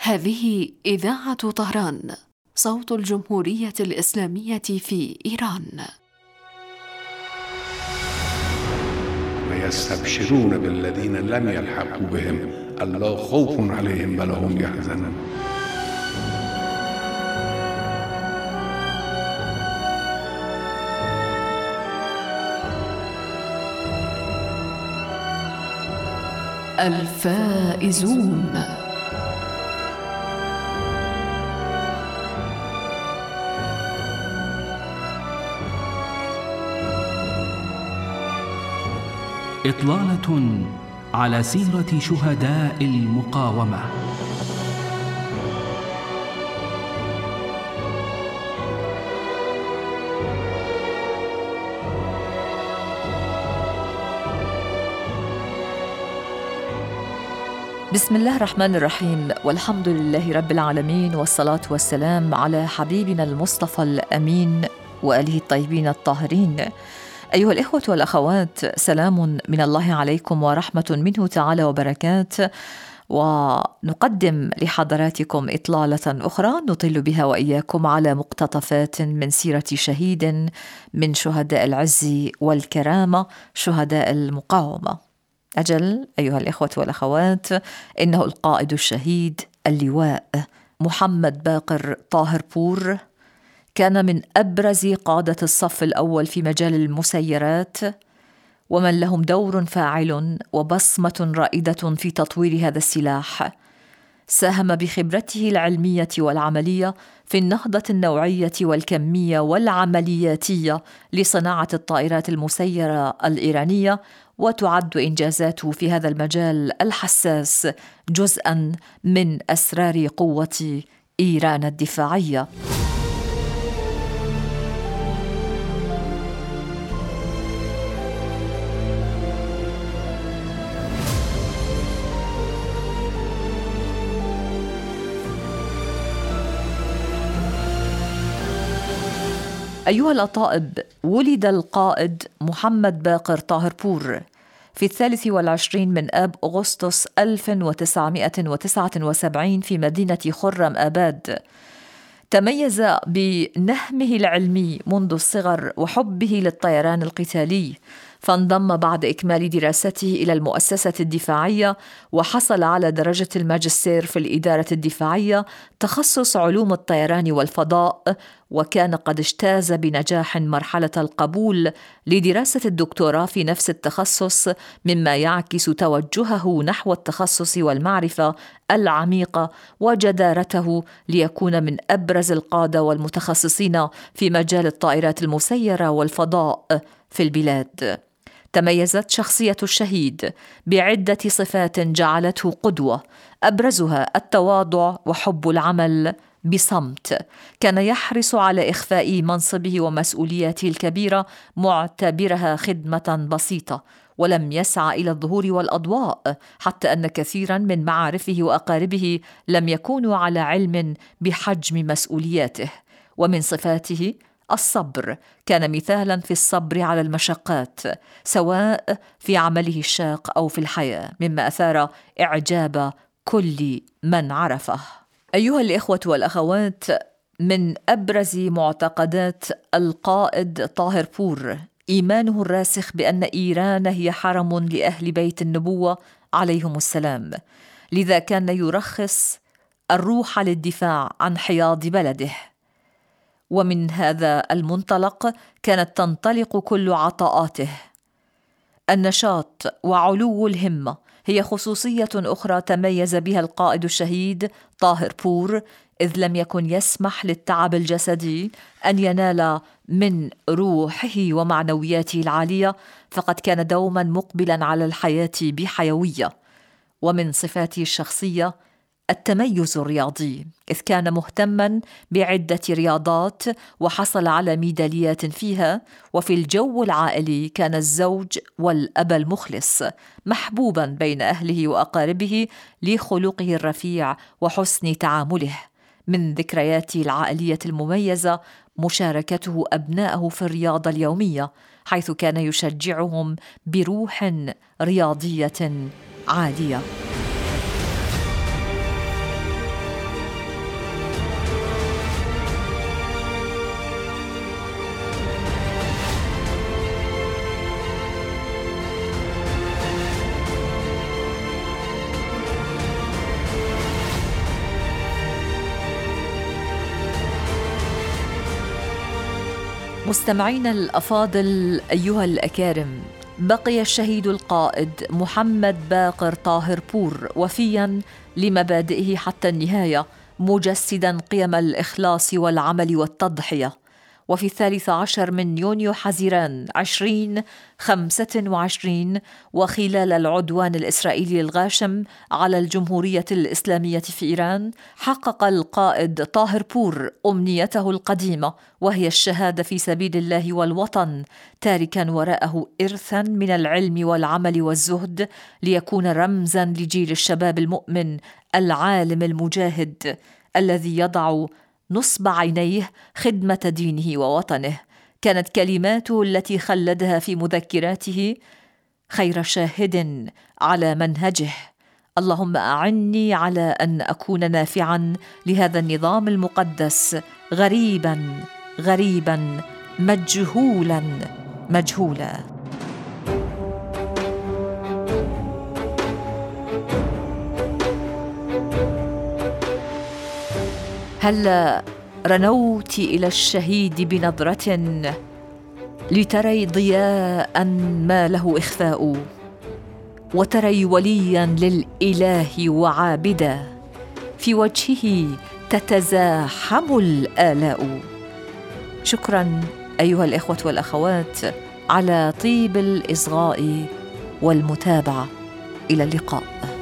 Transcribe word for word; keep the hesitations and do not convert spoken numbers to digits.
هذه إذاعة طهران، صوت الجمهورية الإسلامية في إيران. ويستبشرون بالذين لم يلحقوا بهم ألا خوف عليهم ولا هم يحزنون. الفائزون. إطلالة على سيرة شهداء المقاومة. بسم الله الرحمن الرحيم، والحمد لله رب العالمين، والصلاة والسلام على حبيبنا المصطفى الأمين وآله الطيبين الطاهرين. أيها الإخوة والأخوات، سلام من الله عليكم ورحمة منه تعالى وبركاته، ونقدم لحضراتكم إطلالة أخرى نطل بها وإياكم على مقتطفات من سيرة شهيد من شهداء العز والكرامة، شهداء المقاومة. أجل أيها الإخوة والأخوات، إنه القائد الشهيد اللواء محمد باقر طاهر بور كان من أبرز قادة الصف الأول في مجال المسيرات، ومن لهم دور فاعل وبصمة رائدة في تطوير هذا السلاح. ساهم بخبرته العلمية والعملية في النهضة النوعية والكمية والعملياتية لصناعة الطائرات المسيرة الإيرانية، وتعد إنجازاته في هذا المجال الحساس جزءاً من أسرار قوة إيران الدفاعية. أيها الأطائب، ولد القائد محمد باقر طاهر بور في الثالث والعشرين من آب أغسطس ألف وتسعمائة وتسعة وسبعين في مدينة خرم آباد. تميز بنهمه العلمي منذ الصغر وحبه للطيران القتالي، فانضم بعد إكمال دراسته إلى المؤسسة الدفاعية وحصل على درجة الماجستير في الإدارة الدفاعية، تخصص علوم الطيران والفضاء، وكان قد اجتاز بنجاح مرحلة القبول لدراسة الدكتوراه في نفس التخصص، مما يعكس توجهه نحو التخصص والمعرفة العميقة وجدارته ليكون من أبرز القادة والمتخصصين في مجال الطائرات المسيرة والفضاء في البلاد. تميزت شخصية الشهيد بعدة صفات جعلته قدوة، أبرزها التواضع وحب العمل بصمت. كان يحرص على إخفاء منصبه ومسؤولياته الكبيرة، معتبرها خدمة بسيطة، ولم يسعى إلى الظهور والأضواء، حتى أن كثيرا من معارفه وأقاربه لم يكونوا على علم بحجم مسؤولياته. ومن صفاته الصبر، كان مثالا في الصبر على المشقات سواء في عمله الشاق أو في الحياة، مما أثار إعجاب كل من عرفه. أيها الإخوة والأخوات، من أبرز معتقدات القائد طاهر بور إيمانه الراسخ بأن إيران هي حرم لأهل بيت النبوة عليهم السلام، لذا كان يرخص الروح للدفاع عن حياض بلده. ومن هذا المنطلق كانت تنطلق كل عطاءاته. النشاط وعلو الهمة هي خصوصية أخرى تميز بها القائد الشهيد طاهر بور، إذ لم يكن يسمح للتعب الجسدي أن ينال من روحه ومعنوياته العالية، فقد كان دوما مقبلا على الحياة بحيوية. ومن صفاته الشخصية التميز الرياضي، إذ كان مهتما بعدة رياضات وحصل على ميداليات فيها. وفي الجو العائلي كان الزوج والأب المخلص، محبوبا بين أهله وأقاربه لخلقه الرفيع وحسن تعامله. من ذكرياته العائلية المميزة مشاركته أبنائه في الرياضة اليومية، حيث كان يشجعهم بروح رياضية عالية. مستمعينا الأفاضل أيها الأكارم، بقي الشهيد القائد محمد باقر طاهر بور وفياً لمبادئه حتى النهاية، مجسداً قيم الإخلاص والعمل والتضحية. وفي الثالث عشر من يونيو حزيران عشرين خمسة وعشرين، وخلال العدوان الإسرائيلي الغاشم على الجمهورية الإسلامية في إيران، حقق القائد طاهر بور أمنيته القديمة، وهي الشهادة في سبيل الله والوطن، تاركاً وراءه إرثاً من العلم والعمل والزهد، ليكون رمزاً لجيل الشباب المؤمن العالم المجاهد الذي يضع نصب عينيه خدمة دينه ووطنه. كانت كلماته التي خلدها في مذكراته خير شاهد على منهجه: اللهم أعني على أن أكون نافعا لهذا النظام المقدس، غريبا غريبا مجهولا مجهولا. هل رنوت إلى الشهيد بنظرة لتري ضياء ما له إخفاء، وتري وليا للإله وعابدا، في وجهه تتزاحم الآلاء. شكرا أيها الإخوة والأخوات على طيب الإصغاء والمتابعة. إلى اللقاء.